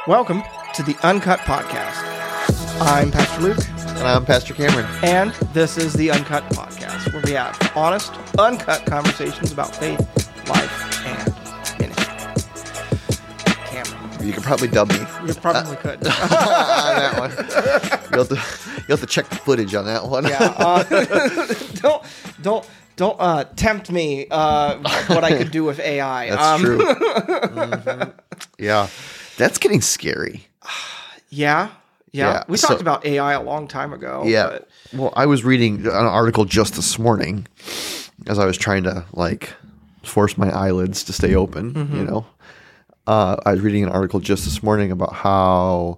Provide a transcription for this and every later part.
Welcome to the Uncut Podcast. I'm Pastor Luke. And I'm Pastor Cameron. And this is the Uncut Podcast, where we have honest, uncut conversations about faith, life, and ministry. Cameron. You could probably dub me. You probably could. On that one. You'll have to check the footage on that one. Don't tempt me what I could do with AI. That's true. Mm-hmm. Yeah. That's getting scary. Yeah. We talked so- about AI a long time ago. Yeah. But Well, I was reading an article just this morning as I was trying to force my eyelids to stay open, you know. I was reading an article just this morning about how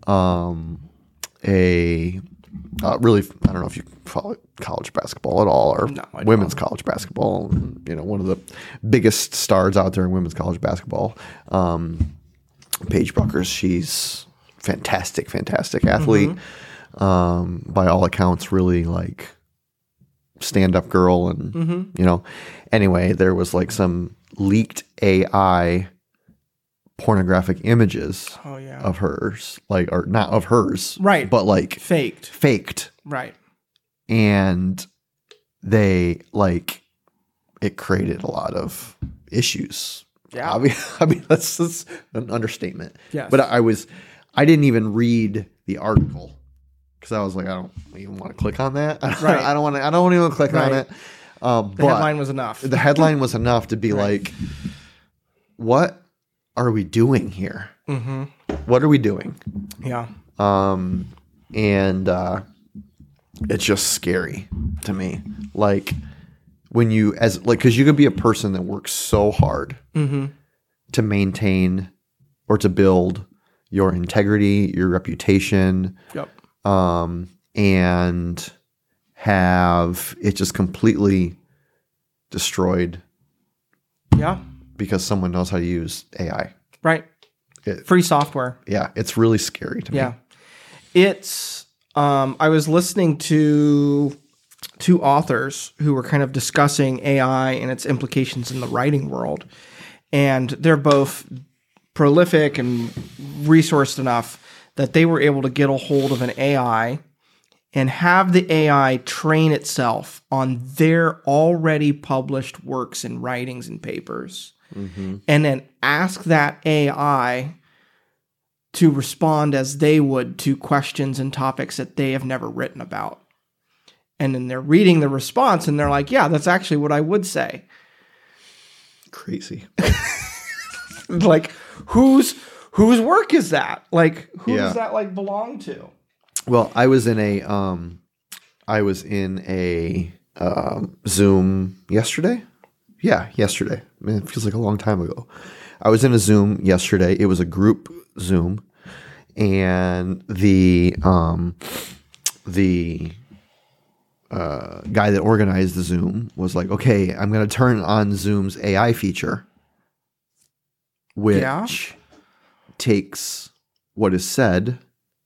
really, I don't know if you follow college basketball at all or No, I women's don't. college basketball. You know, one of the biggest stars out there in women's college basketball, Paige Buckers. She's fantastic athlete. By all accounts, really stand-up girl. And, you know, anyway, there was some leaked AI pornographic images of hers, or not of hers, Right. but faked. Right. And they it created a lot of issues. Yeah. I mean that's an understatement. Yes. But I didn't even read the article because I was like, I don't even want to click on that. Right. I don't want to even click on Right. it. The headline was enough. The headline was enough to be Right. what are we doing here? Mm-hmm. What are we doing? Yeah. And it's just scary to me. When you because you could be a person that works so hard to maintain or to build your integrity, your reputation, Yep. and have it just completely destroyed Yeah. because someone knows how to use AI. Right. Free software. Yeah, it's really scary to me. Yeah. It's, I was listening to two authors who were kind of discussing AI and its implications in the writing world. And they're both prolific and resourced enough that they were able to get a hold of an AI and have the AI train itself on their already published works and writings and papers. And then ask that AI to respond as they would to questions and topics that they have never written about. And then they're reading the response and they're like, yeah, that's actually what I would say. Crazy. Whose work is that? Who Yeah. does that belong to? Well, I was in a Zoom yesterday. Yeah, yesterday. Man, it feels like a long time ago. I was in a Zoom yesterday. It was a group Zoom, and the guy that organized the Zoom was like, "Okay, I'm going to turn on Zoom's AI feature, which takes what is said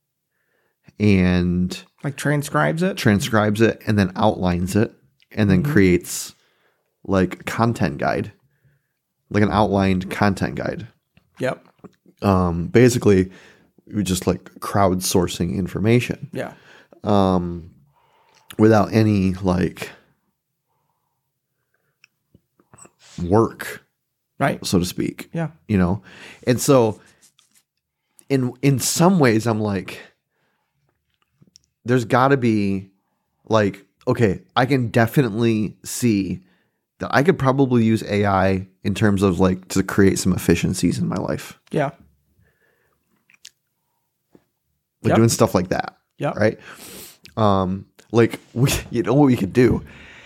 and Transcribes it? and then outlines it, and then creates a content guide, an outlined content guide." Yep. Basically, we just crowdsourcing information. Yeah. Without any work, Right. so to speak. Yeah. You know? And so in some ways I'm there's gotta be okay, I can definitely see that I could probably use AI in terms of to create some efficiencies in my life. Yeah. Yep. Doing stuff like that. Yep. Right? You know what we could do?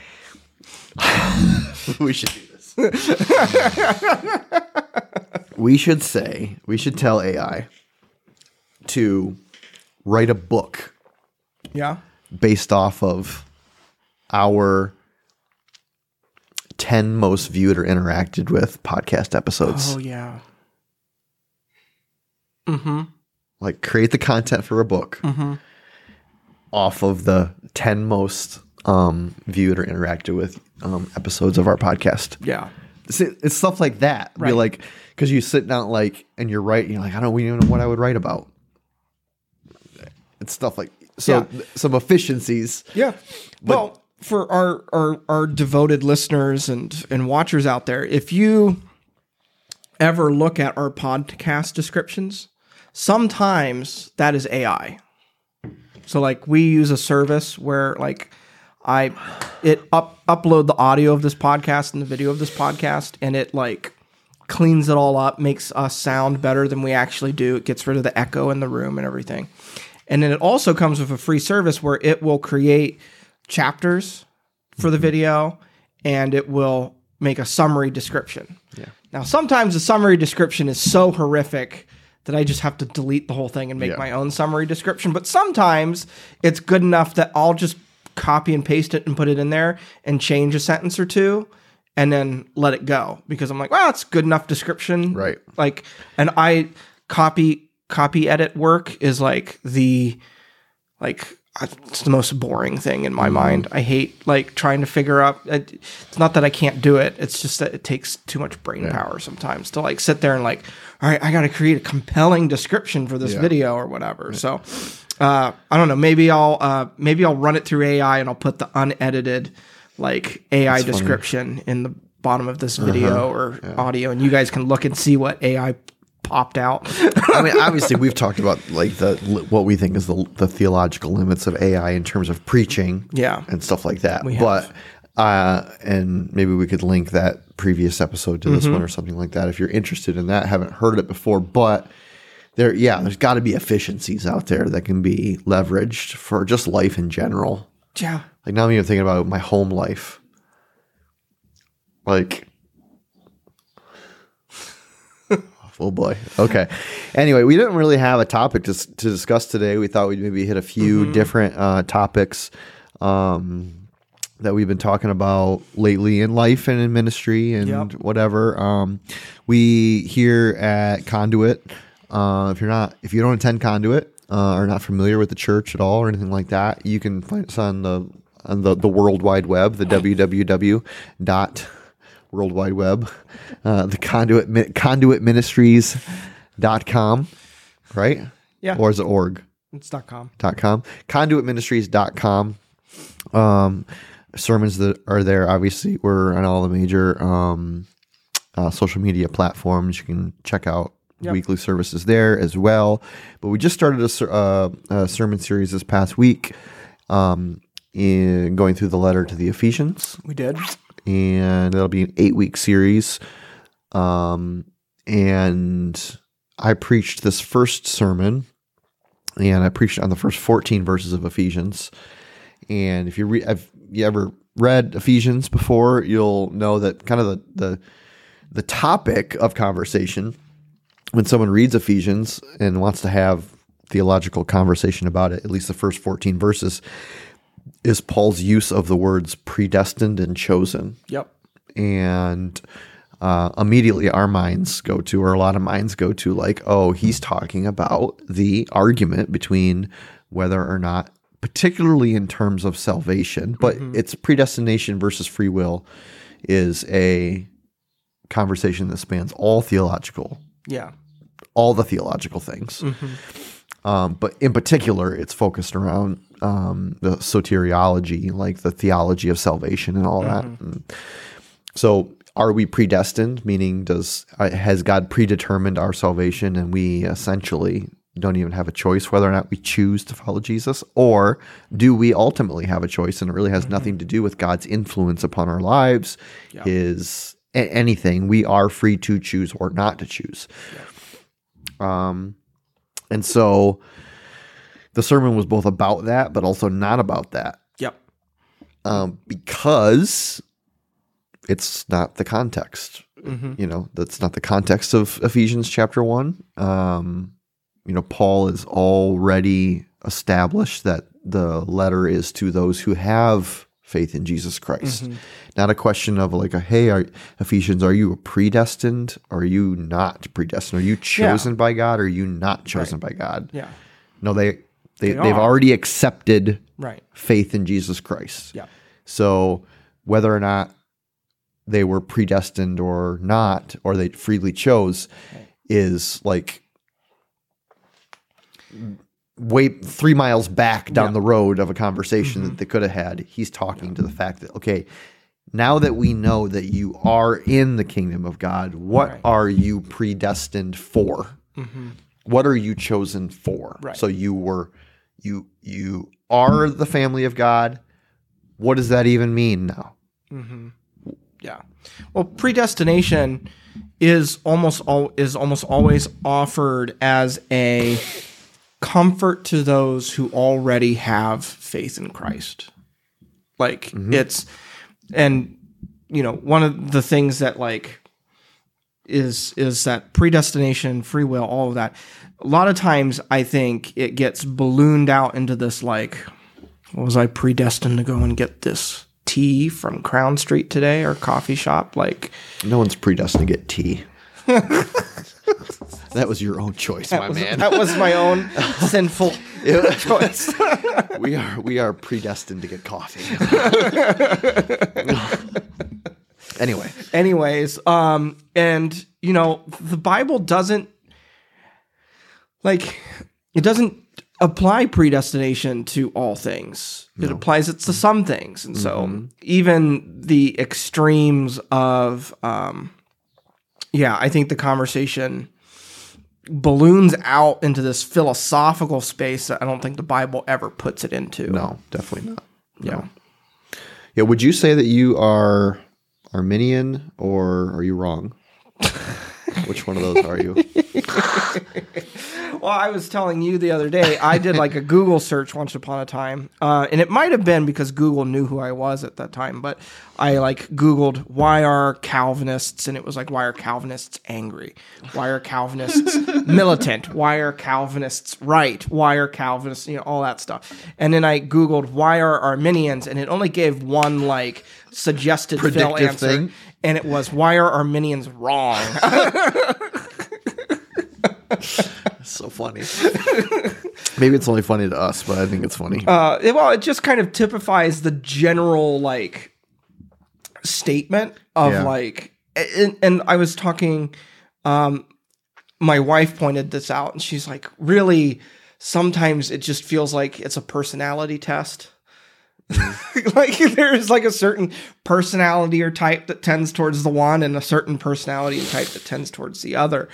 We should do this. We should tell AI to write a book Yeah. based off of our 10 most viewed or interacted with podcast episodes. Oh, yeah. Create the content for a book off of the 10 most viewed or interacted with episodes of our podcast. Yeah. It's stuff like that. Right. You're like, because you sit down like, and you're right. You're like, I don't even know what I would write about. It's stuff like some efficiencies. Yeah. Well, for our devoted listeners and watchers out there, if you ever look at our podcast descriptions, sometimes that is AI. So like we use a service where like upload the audio of this podcast and the video of this podcast, and it like cleans it all up, makes us sound better than we actually do. It gets rid of the echo in the room and everything. And then it also comes with a free service where it will create chapters for the video, and it will make a summary description. Yeah. Now, sometimes the summary description is so horrific that I just have to delete the whole thing and make my own summary description. But sometimes it's good enough that I'll just copy and paste it and put it in there and change a sentence or two and then let it go, because I'm like, well, it's good enough description. Right. Like, and I copy edit work is like it's the most boring thing in my mind. I hate like trying to figure out. It's not that I can't do it. It's just that it takes too much brain power sometimes to like sit there and like, all right, I got to create a compelling description for this video or whatever. So I don't know. Maybe I'll run it through AI and I'll put the unedited like AI description in the bottom of this video or audio, and you guys can look and see what AI popped out. I mean, obviously, we've talked about like what we think is the theological limits of AI in terms of preaching, and stuff like that. But and maybe we could link that previous episode to this one or something like that if you're interested in that. Haven't heard it before, but there's got to be efficiencies out there that can be leveraged for just life in general. Yeah, like now I'm even thinking about my home life, like. Oh boy. Okay. Anyway, we didn't really have a topic to discuss today. We thought we'd maybe hit a few different topics that we've been talking about lately in life and in ministry and whatever. We here at Conduit, if you don't attend Conduit or not familiar with the church at all or anything like that, you can find us on the World Wide Web, the www. World Wide Web, the conduitministries.com, right? Yeah. Or is it org? It's .com. .com. Conduitministries.com. Sermons that are there, obviously, we're on all the major social media platforms. You can check out weekly services there as well. But we just started a sermon series this past week in going through the letter to the Ephesians. We did. And it'll be an 8-week series. And I preached this first sermon, and I preached on the first 14 verses of Ephesians. And if have you ever read Ephesians before, you'll know that kind of the topic of conversation when someone reads Ephesians and wants to have theological conversation about it, at least the first 14 verses, is Paul's use of the words predestined and chosen. Yep. And immediately a lot of minds go to like, oh, he's talking about the argument between whether or not, particularly in terms of salvation, but it's predestination versus free will is a conversation that spans all the theological things. But in particular, it's focused around the soteriology, like the theology of salvation and all that. And so are we predestined, meaning has God predetermined our salvation and we essentially don't even have a choice whether or not we choose to follow Jesus? Or do we ultimately have a choice and it really has nothing to do with God's influence upon our lives, anything? We are free to choose or not to choose. And so the sermon was both about that, but also not about that. Yep. Because it's not the context. That's not the context of Ephesians chapter 1. Paul is already established that the letter is to those who have faith in Jesus Christ. Not a question of like, Ephesians, are you predestined? Or are you not predestined? Are you chosen by God? Or are you not chosen by God? Yeah. No, they've already accepted right. faith in Jesus Christ. Yeah. So whether or not they were predestined or not, or they freely chose, is like way 3 miles back down the road of a conversation that they could have had. He's talking to the fact that, okay, now that we know that you are in the kingdom of God, what are you predestined for? What are you chosen for? Right. So you are the family of God. What does that even mean now? Yeah. Well, predestination is almost always offered as a comfort to those who already have faith in Christ. Like it's, and one of the things that like is that predestination, free will, all of that. A lot of times I think it gets ballooned out into this like, was I predestined to go and get this tea from Crown Street today or coffee shop? Like, no one's predestined to get tea. That was your own choice, man. That was my own sinful choice. We are predestined to get coffee. Anyways, and the Bible doesn't apply predestination to all things. It applies it to some things. And so even the extremes of, I think the conversation balloons out into this philosophical space that I don't think the Bible ever puts it into. No, definitely not. Yeah. Yeah. Would you say that you are Arminian or are you wrong? Which one of those are you? Well, I was telling you the other day, I did like a Google search once upon a time. And it might have been because Google knew who I was at that time, but I like Googled, why are Calvinists? And it was like, why are Calvinists angry? Why are Calvinists militant? Why are Calvinists right? Why are Calvinists, all that stuff. And then I Googled, why are Arminians? And it only gave one like suggested fill answer. Thing. And it was, why are Arminians wrong? So funny. Maybe it's only funny to us, but I think it's funny. Well, it just kind of typifies the general like statement of like, and I was talking, my wife pointed this out and she's like, really, sometimes it just feels like it's a personality test. Like there's like a certain personality or type that tends towards the one and a certain personality and type that tends towards the other.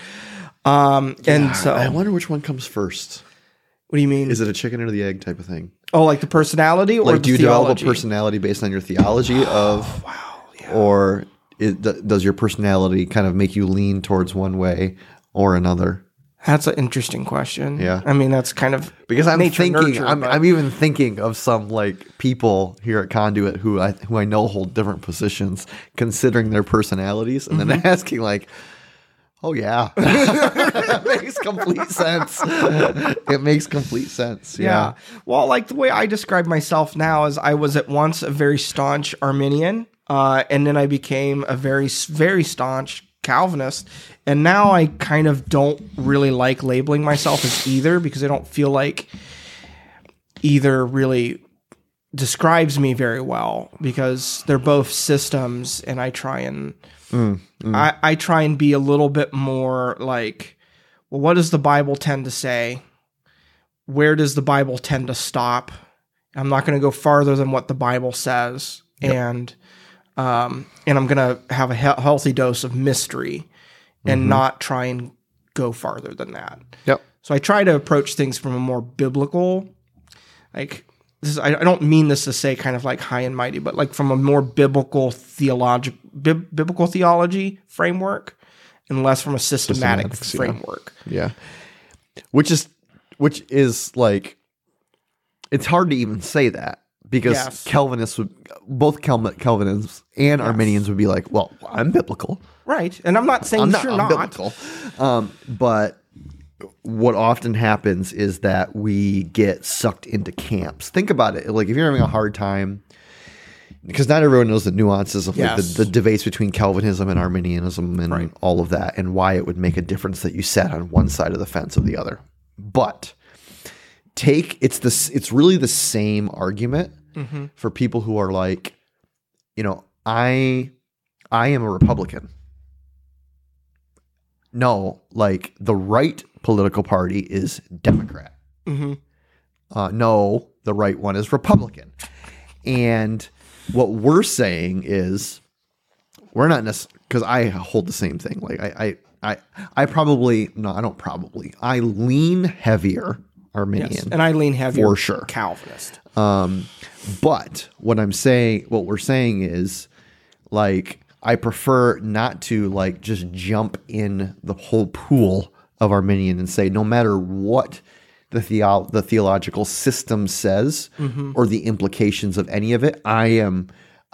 And so I wonder which one comes first. What do you mean? Is it a chicken or the egg type of thing? Oh, like the personality or like, do you theology? develop a personality based on your theology of, or does your personality kind of make you lean towards one way or another? That's an interesting question. Yeah. I mean, that's kind of because I'm nature, thinking, nurture, I'm even thinking of some like people here at Conduit who I know hold different positions considering their personalities and then asking like, oh yeah, that makes complete sense. It makes complete sense. Yeah. Well, like the way I describe myself now is I was at once a very staunch Arminian, and then I became a very, very staunch Calvinist. And now I kind of don't really like labeling myself as either because I don't feel like either really describes me very well because they're both systems and I try and I try and be a little bit more like, well, what does the Bible tend to say? Where does the Bible tend to stop? I'm not going to go farther than what the Bible says. Yep. And I'm going to have a healthy dose of mystery and not try and go farther than that. Yep. So I try to approach things from a more biblical, like this. I don't mean this to say kind of like high and mighty, but like from a more biblical theology framework, and less from a systematic framework. Yeah. Which is like, it's hard to even say that because Calvinists both Calvinists and Arminians would be like, well, I'm biblical. Right. And I'm not saying you're not. Biblical. But what often happens is that we get sucked into camps. Think about it. Like if you're having a hard time, because not everyone knows the nuances of like the debates between Calvinism and Arminianism and all of that and why it would make a difference that you sat on one side of the fence or the other. But it's really the same argument for people who are like, I I am a Republican. No, like the right political party is Democrat. No, the right one is Republican. And what we're saying is we're not necessarily, because I hold the same thing. Like I probably, no, I don't probably. I lean heavier Arminian. Yes, and I lean heavier for sure. Calvinist. But what we're saying is, like, I prefer not to like just jump in the whole pool of Arminian and say, no matter what the theological system says or the implications of any of it, I'm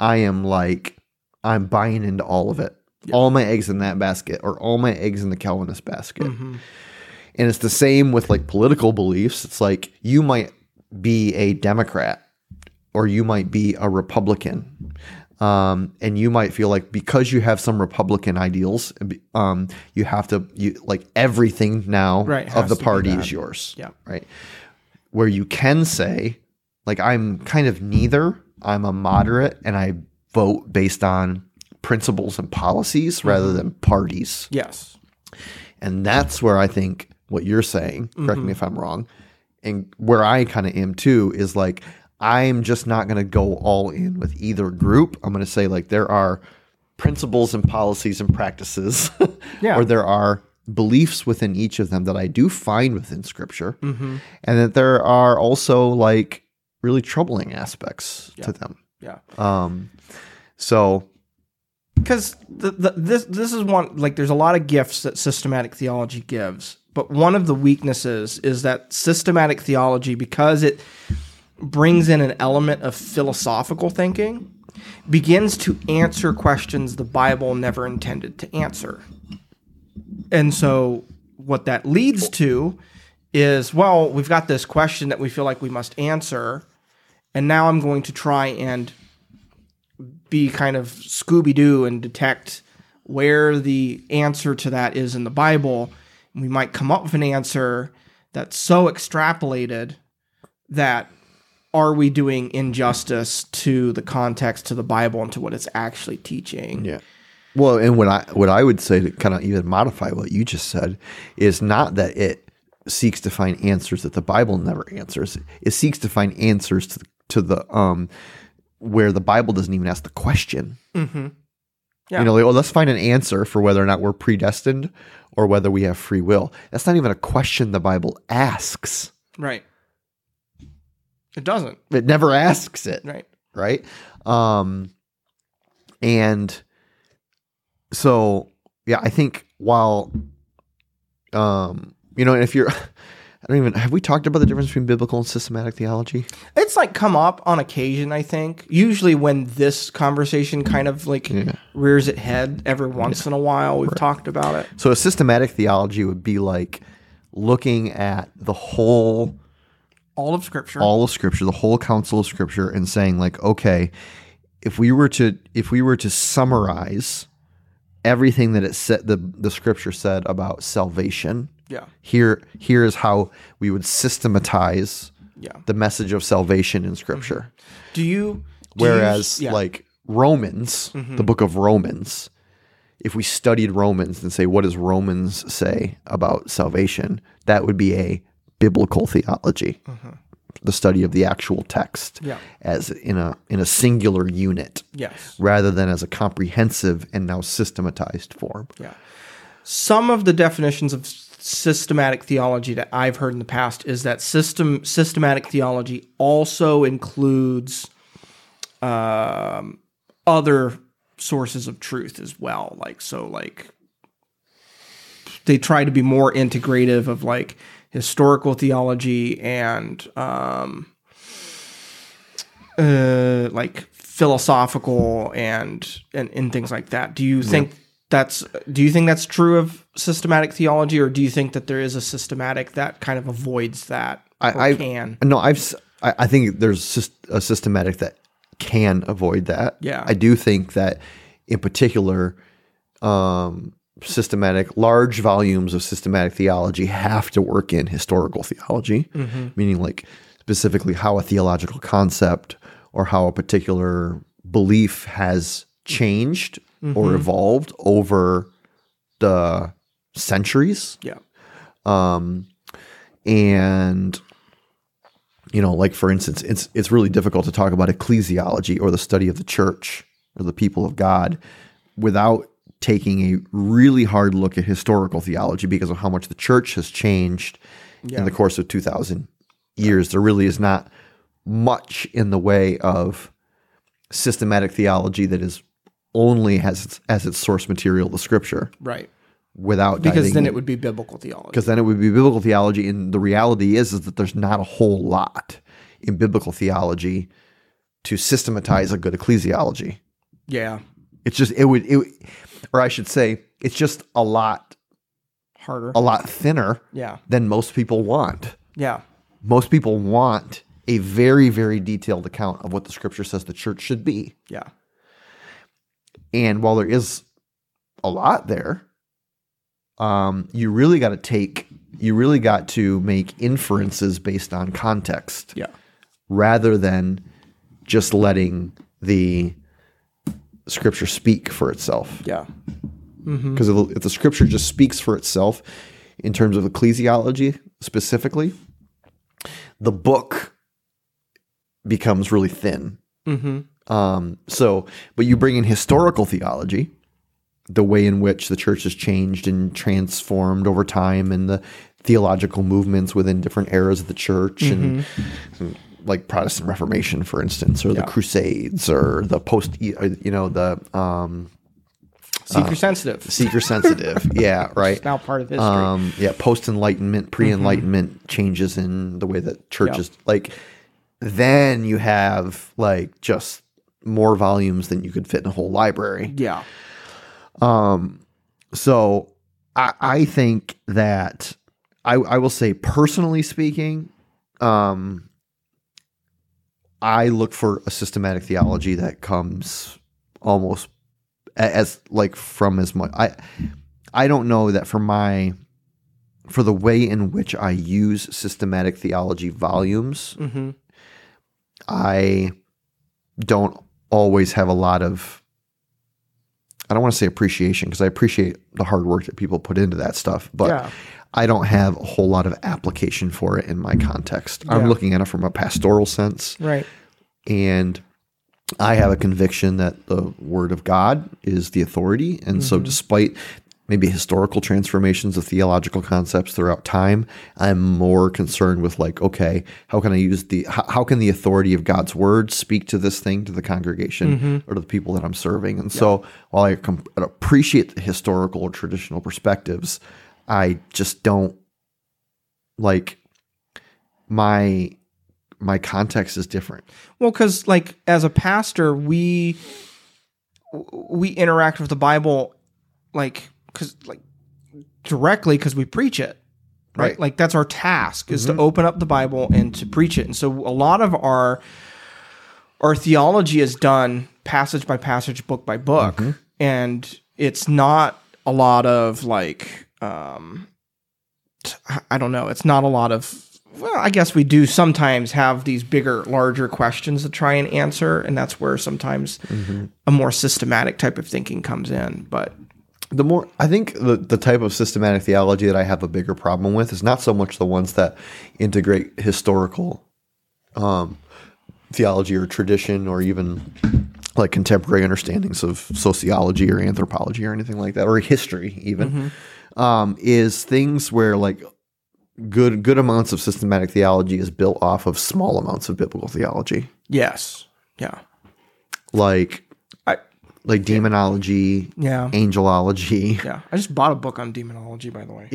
buying into all of it. Yep. All my eggs in that basket, or all my eggs in the Calvinist basket. And it's the same with like political beliefs. It's like you might be a Democrat or you might be a Republican. And you might feel like because you have some Republican ideals, you have to, like everything now of the party is yours. Yeah. Right. Where you can say, like, I'm kind of neither. I'm a moderate and I vote based on principles and policies rather than parties. Yes. And that's where I think what you're saying, correct me if I'm wrong, and where I kind of am too, is like, I'm just not going to go all in with either group. I'm going to say, like, there are principles and policies and practices, or there are beliefs within each of them that I do find within Scripture, and that there are also like really troubling aspects to them. Yeah. So, because this is one, like, there's a lot of gifts that systematic theology gives, but one of the weaknesses is that systematic theology, because it brings in an element of philosophical thinking, begins to answer questions the Bible never intended to answer. And so what that leads to is, well, we've got this question that we feel like we must answer, and now I'm going to try and be kind of Scooby-Doo and detect where the answer to that is in the Bible. And we might come up with an answer that's so extrapolated that are we doing injustice to the context, to the Bible, and to what it's actually teaching? Yeah. Well, and what I would say to kind of even modify what you just said is not that it seeks to find answers that the Bible never answers. It seeks to find answers to the where the Bible doesn't even ask the question. Mm-hmm. Yeah. You know, like, well, let's find an answer for whether or not we're predestined or whether we have free will. That's not even a question the Bible asks. Right. It doesn't. It never asks it. Right. Right. And so, yeah, I think while, and if you're, have we talked about the difference between biblical and systematic theology? It's like come up on occasion, I think. Usually when this conversation kind of like rears its head every once in a while, we've talked about it. So a systematic theology would be like looking at the whole... All of Scripture, the whole counsel of Scripture, and saying like, okay, if we were to summarize everything that it said, the Scripture said about salvation, here is how we would systematize the message of salvation in Scripture. Whereas like Romans, the book of Romans, if we studied Romans and say, what does Romans say about salvation? That would be a biblical theology, the study of the actual text as in a singular unit, rather than as a comprehensive and now systematized form. Yeah. Some of the definitions of systematic theology that I've heard in the past is that systematic theology also includes other sources of truth as well. Like they try to be more integrative of like historical theology and like philosophical and things like that. Do you think that's true of systematic theology, or do you think that there is a systematic that kind of avoids that? I think there's a systematic that can avoid that. Yeah. I do think that in particular, large volumes of systematic theology have to work in historical theology, meaning like specifically how a theological concept or how a particular belief has changed or evolved over the centuries. Yeah. And like for instance, it's really difficult to talk about ecclesiology or the study of the church or the people of God without taking a really hard look at historical theology because of how much the church has changed in the course of 2,000 years. There really is not much in the way of systematic theology that is only has as its source material the scripture. Right. Without because then it would be biblical theology. Because then it would be biblical theology, and the reality is that there's not a whole lot in biblical theology to systematize a good ecclesiology. Yeah. It's just or I should say, it's just a lot harder, a lot thinner than most people want. Yeah. Most people want a very, very detailed account of what the scripture says the church should be. Yeah. And while there is a lot there, you really got to make inferences based on context. Yeah. Rather than just letting the scripture speak for itself. Yeah. Because if the scripture just speaks for itself in terms of ecclesiology specifically, the book becomes really thin. But you bring in historical theology, the way in which the church has changed and transformed over time, and the theological movements within different eras of the church, and like Protestant Reformation, for instance, or the Crusades, or the Seeker sensitive. Yeah, right. It's now part of history. Post-Enlightenment, pre-Enlightenment changes in the way that churches then you have like just more volumes than you could fit in a whole library. Yeah. So I think that I will say, personally speaking, I look for a systematic theology that comes almost as like from as much. I don't know that for the way in which I use systematic theology volumes, I don't always have a lot of, I don't want to say appreciation, because I appreciate the hard work that people put into that stuff, but I don't have a whole lot of application for it in my context. I'm looking at it from a pastoral sense. Right. And I have a conviction that the Word of God is the authority. And so despite maybe historical transformations of theological concepts throughout time, I'm more concerned with like, okay, how can I use how can the authority of God's Word speak to this thing, to the congregation or to the people that I'm serving? And so while I appreciate the historical or traditional perspectives, I just don't like my context is different. Well, because like as a pastor, we interact with the Bible directly because we preach it, right? Like that's our task, is to open up the Bible and to preach it. And so a lot of our theology is done passage by passage, book by book, and it's not a lot of like I don't know. It's not a lot of. Well, I guess we do sometimes have these bigger, larger questions to try and answer, and that's where sometimes a more systematic type of thinking comes in. But I think the type of systematic theology that I have a bigger problem with is not so much the ones that integrate historical theology or tradition, or even like contemporary understandings of sociology or anthropology or anything like that, or history even, is things where like good amounts of systematic theology is built off of small amounts of biblical theology. Yes. Yeah. Like demonology, angelology. Yeah. I just bought a book on demonology, by the way.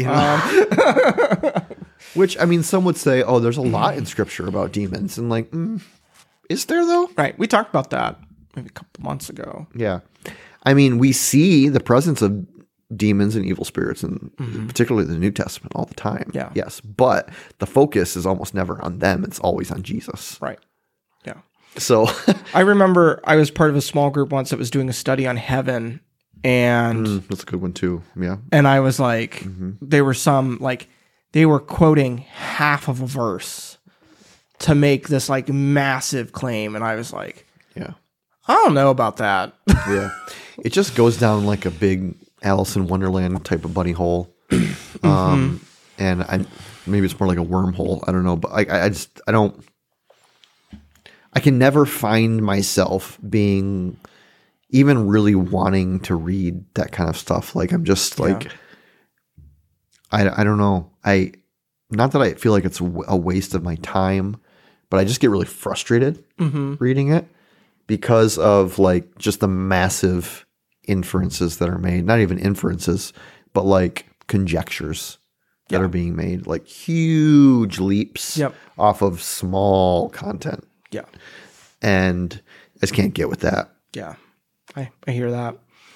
Which, I mean, some would say, oh, there's a lot in scripture about demons. And like, is there though? Right. We talked about that maybe a couple months ago. Yeah. I mean, we see the presence of demons and evil spirits, and particularly the New Testament, all the time. Yeah. Yes. But the focus is almost never on them. It's always on Jesus. Right. Yeah. So I remember I was part of a small group once that was doing a study on heaven, and that's a good one too. Yeah. And I was like, they were quoting half of a verse to make this like massive claim. And I was like, I don't know about that. Yeah. It just goes down like a big Alice in Wonderland type of bunny hole. And maybe it's more like a wormhole. I don't know. But I can never find myself being even really wanting to read that kind of stuff. Like I'm just like, I don't know. Not that I feel like it's a waste of my time, but I just get really frustrated reading it because of like just the massive inferences that are made. Not even inferences, but like conjectures that are being made, like huge leaps off of small content. Yeah. And I just can't get with that. Yeah. I hear that.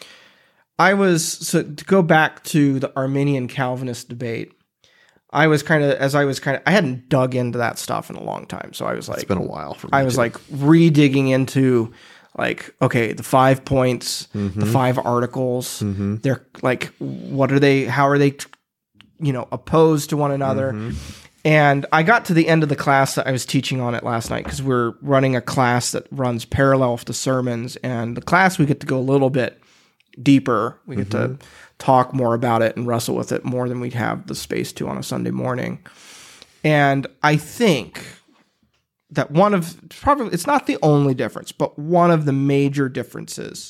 So to go back to the Arminian Calvinist debate, I hadn't dug into that stuff in a long time. So I was like, it's been a while for me. I was like re-digging into like, okay, the 5 points, the 5 articles, they're like, how are they, opposed to one another? And I got to the end of the class that I was teaching on it last night because we're running a class that runs parallel to sermons. And the class, we get to go a little bit deeper. We get to talk more about it and wrestle with it more than we'd have the space to on a Sunday morning. And I think that it's not the only difference, but one of the major differences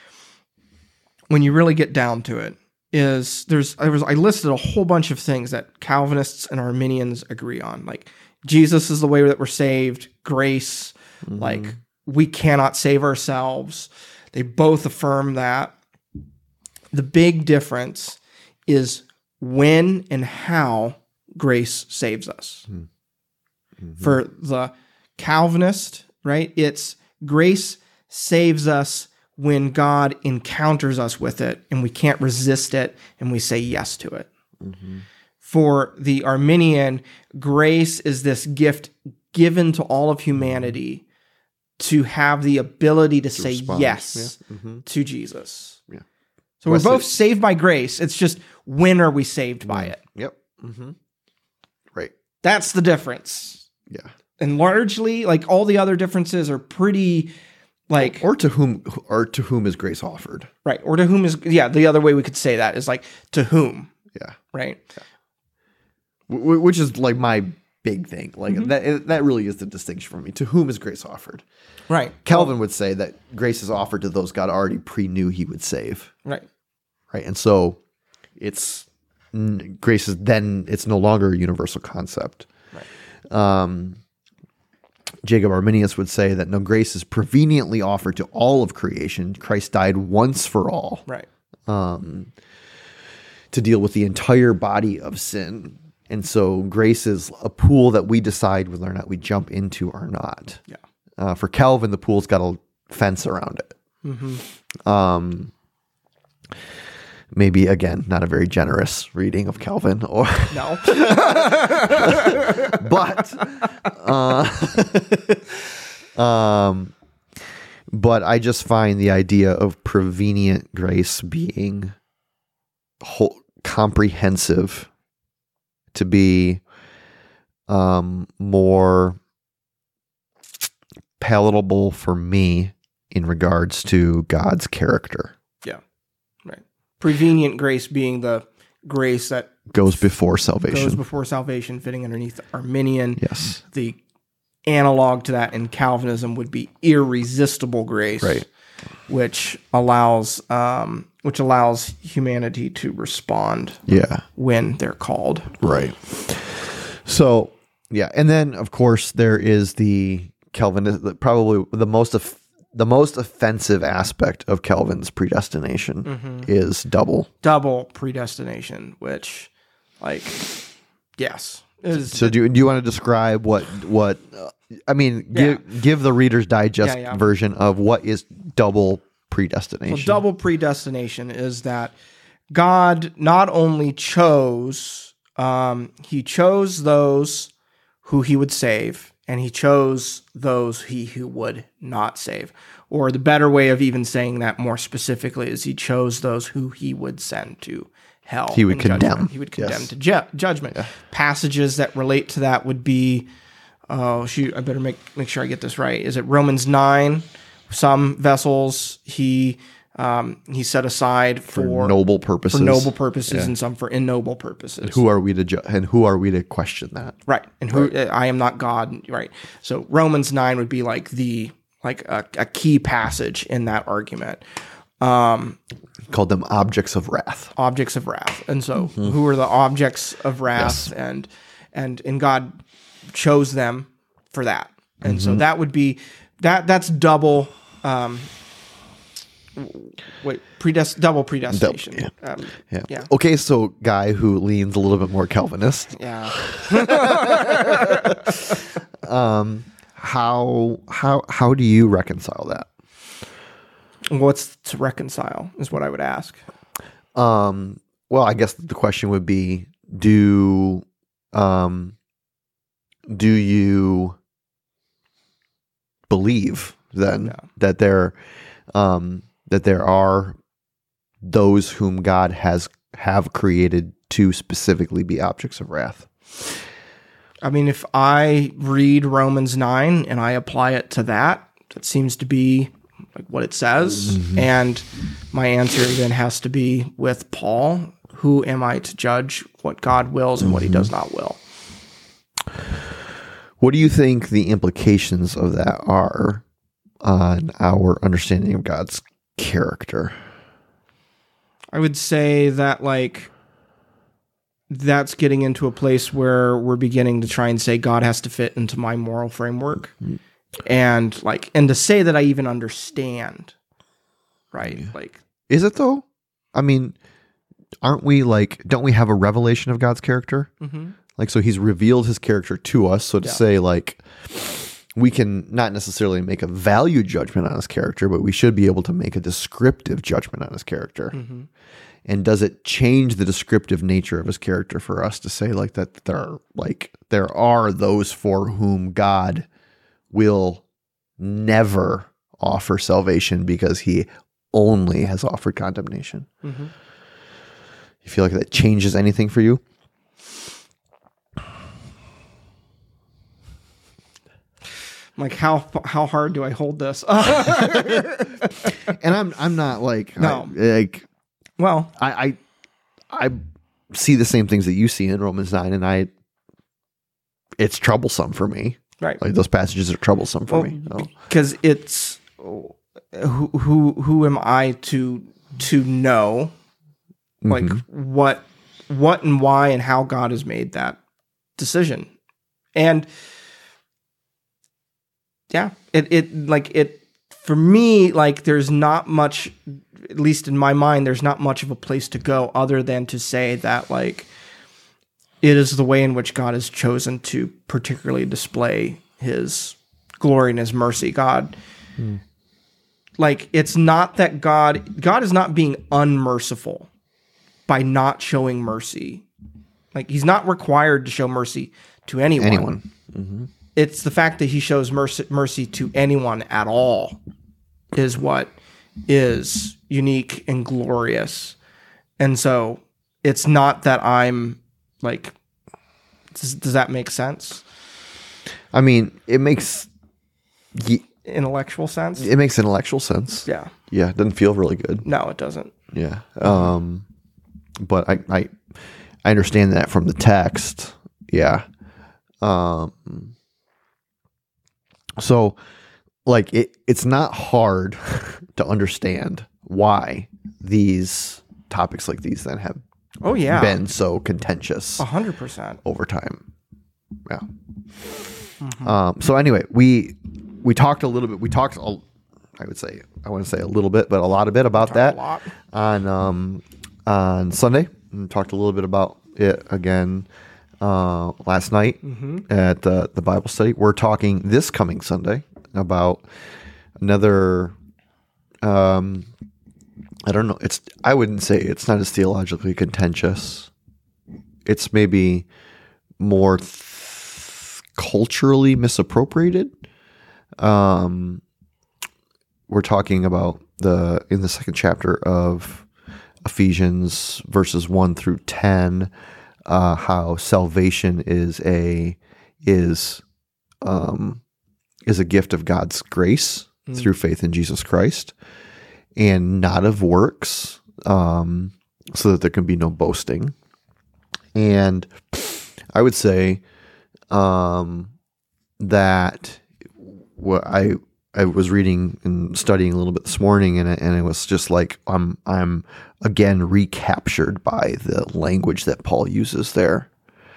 when you really get down to it is I listed a whole bunch of things that Calvinists and Arminians agree on. Like Jesus is the way that we're saved, grace, like we cannot save ourselves. They both affirm that. The big difference is when and how grace saves us. For the Calvinist, right? It's grace saves us when God encounters us with it and we can't resist it and we say yes to it. For the Arminian, grace is this gift given to all of humanity to have the ability to say respond. yes to Jesus. Yeah. So we're both saved by grace. It's just when are we saved by it? Yep. Right. That's the difference. Yeah. And largely, like all the other differences are pretty like or to whom is grace offered. Right. Or to whom is the other way we could say that is like to whom. Yeah. Right. Yeah. Which is like my big thing. Like that really is the distinction for me. To whom is grace offered? Right. Calvin would say that grace is offered to those God already pre-knew he would save. Right. Right. And so grace is then it's no longer a universal concept. Right. Jacob Arminius would say that no, grace is preveniently offered to all of creation. Christ died once for all. Right. To deal with the entire body of sin. And so grace is a pool that we decide whether or not we jump into or not. Yeah. For Calvin, the pool's got a fence around it. Maybe, again, not a very generous reading of Calvin. Or No. But I just find the idea of prevenient grace being comprehensive to be more palatable for me in regards to God's character. Yeah. Right. Prevenient grace being the grace that goes before salvation. Fitting underneath Arminian. Yes. The analog to that in Calvinism would be irresistible grace, right? Which allows humanity to respond, when they're called, right? So, and then of course there is the Calvinist, probably the most offensive aspect of Calvin's predestination is double predestination, which, like, yes. So do you want to describe what I mean? Give the Reader's Digest version of what is double predestination. So double predestination is that God not only chose, he chose those who he would save, and he chose those who would not save. Or the better way of even saying that more specifically is he chose those who he would send to hell. He would condemn. Judgment. He would condemn to judgment. Yeah. Passages that relate to that would be, I better make sure I get this right. Is it Romans 9? some vessels he set aside for noble purposes. And some for ignoble purposes. Who are we to question that? Right. And I am not God. Right. So Romans 9 would be like a key passage in that argument. Called them objects of wrath. Objects of wrath. And so who are the objects of wrath? Yes. And God chose them for that. And so that would be that's double double predestination. Yeah. Okay, so guy who leans a little bit more Calvinist. Yeah. How do you reconcile that? What's to reconcile is what I would ask. Well, I guess the question would be, do you believe then that there are those whom God have created to specifically be objects of wrath? I mean, if I read Romans 9 and I apply it to that seems to be like what it says. And my answer then has to be with Paul. Who am I to judge what God wills and what he does not will? What do you think the implications of that are on our understanding of God's character? I would say that that's getting into a place where we're beginning to try and say God has to fit into my moral framework. And to say that I even understand, right? Is it though? I mean, don't we have a revelation of God's character? So he's revealed his character to us. So to say we can not necessarily make a value judgment on his character, but we should be able to make a descriptive judgment on his character. And does it change the descriptive nature of his character for us to say that there are those for whom God will never offer salvation because he only has offered condemnation? You feel like that changes anything for you? How hard do I hold this? And I'm not no. I see the same things that you see in Romans 9, and it's troublesome for me. Right. Those passages are troublesome for me. Because it's who am I to know what and why and how God has made that decision. And it for me, there's not much, at least in my mind, there's not much of a place to go other than to say that it is the way in which God has chosen to particularly display his glory and his mercy. God, it's not that God is not being unmerciful by not showing mercy. He's not required to show mercy to anyone. It's the fact that he shows mercy to anyone at all is what is unique and glorious. And so it's not that I'm does that make sense? I mean, it makes intellectual sense. It makes intellectual sense. Yeah. Yeah. It doesn't feel really good. No, it doesn't. Yeah. But I understand that from the text. Yeah. So it's not hard to understand why these topics like these then have been so contentious 100% over time. Yeah. So anyway, we talked a little bit. I want to say a little bit, but a lot of it about that on Sunday. And talked a little bit about it again last night at the Bible study. We're talking this coming Sunday about another. I don't know. I wouldn't say it's not as theologically contentious. It's maybe more culturally misappropriated. We're talking about in the second chapter of Ephesians, verses 1 through 10, how salvation is a gift of God's grace through faith in Jesus Christ, and not of works, so that there can be no boasting. And I would say that what I was reading and studying a little bit this morning, and it was just like I'm again recaptured by the language that Paul uses there.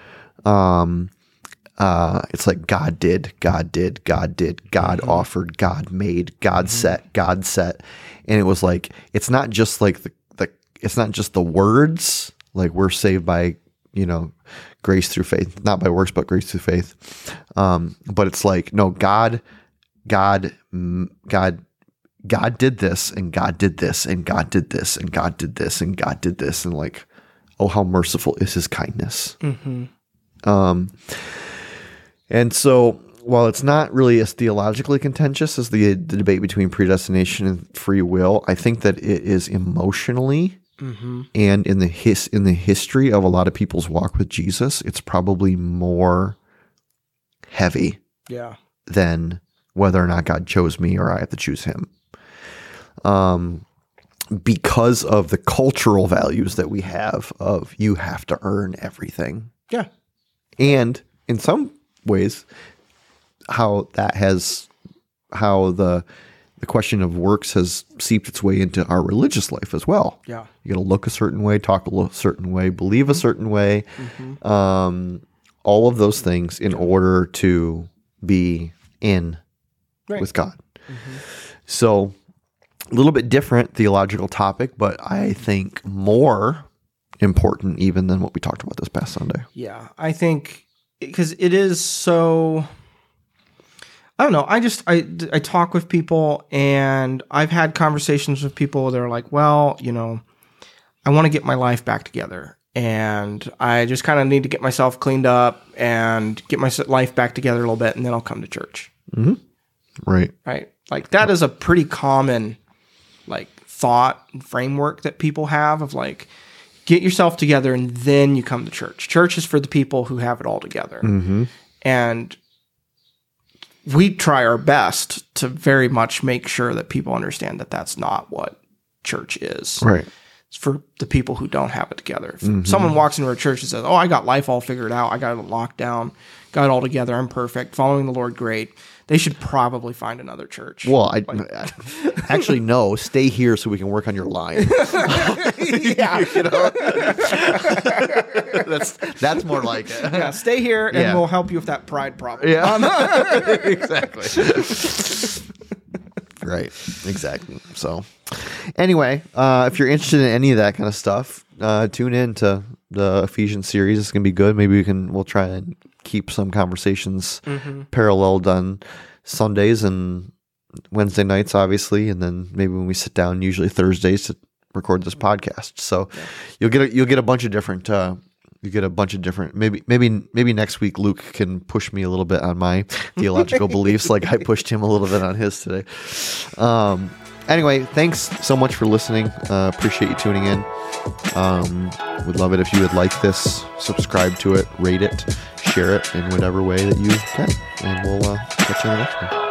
It's like God did, God offered, God made, God set, and it was like it's not just like it's not just the words, like we're saved by grace through faith, not by works, but grace through faith. But it's like, no, God did this, and God did this, and God did this, and God did this, and God did this, and like, oh, how merciful is His kindness. And so, while it's not really as theologically contentious as the debate between predestination and free will, I think that it is emotionally. And in the history of a lot of people's walk with Jesus, it's probably more heavy than whether or not God chose me or I have to choose Him. Because of the cultural values that we have of you have to earn everything. Yeah. And in some ways, how the question of works has seeped its way into our religious life as well. Yeah. You got to look a certain way, talk a certain way, believe a certain way, all of those things in order to be in with God. So a little bit different theological topic, but I think more important even than what we talked about this past Sunday. Yeah. I think because it is so... I don't know. I talk with people, and I've had conversations with people that are like, well, I want to get my life back together, and I just kind of need to get myself cleaned up and get my life back together a little bit, and then I'll come to church. Right. Right. Like that is a pretty common like thought and framework that people have of like, get yourself together and then you come to church. Church is for the people who have it all together. And we try our best to very much make sure that people understand that that's not what church is. Right. It's for the people who don't have it together. If someone walks into our church and says, oh, I got life all figured out, I got it locked down, got it all together, I'm perfect, following the Lord, great, they should probably find another church. Well, actually, no, stay here so we can work on your line. Yeah. That's more like it. Yeah, stay here and we'll help you with that pride problem. Yeah, exactly. Right, exactly. So anyway, if you're interested in any of that kind of stuff, tune in to the Ephesians series. It's going to be good. Maybe we'll try and keep some conversations paralleled on Sundays and Wednesday nights, obviously, and then maybe when we sit down, usually Thursdays, to record this podcast. So you'll get a bunch of different. Maybe next week Luke can push me a little bit on my theological beliefs, like I pushed him a little bit on his today. Anyway, thanks so much for listening. Appreciate you tuning in. Would love it if you would like this, subscribe to it, rate it, share it in whatever way that you can. And we'll catch you in the next one.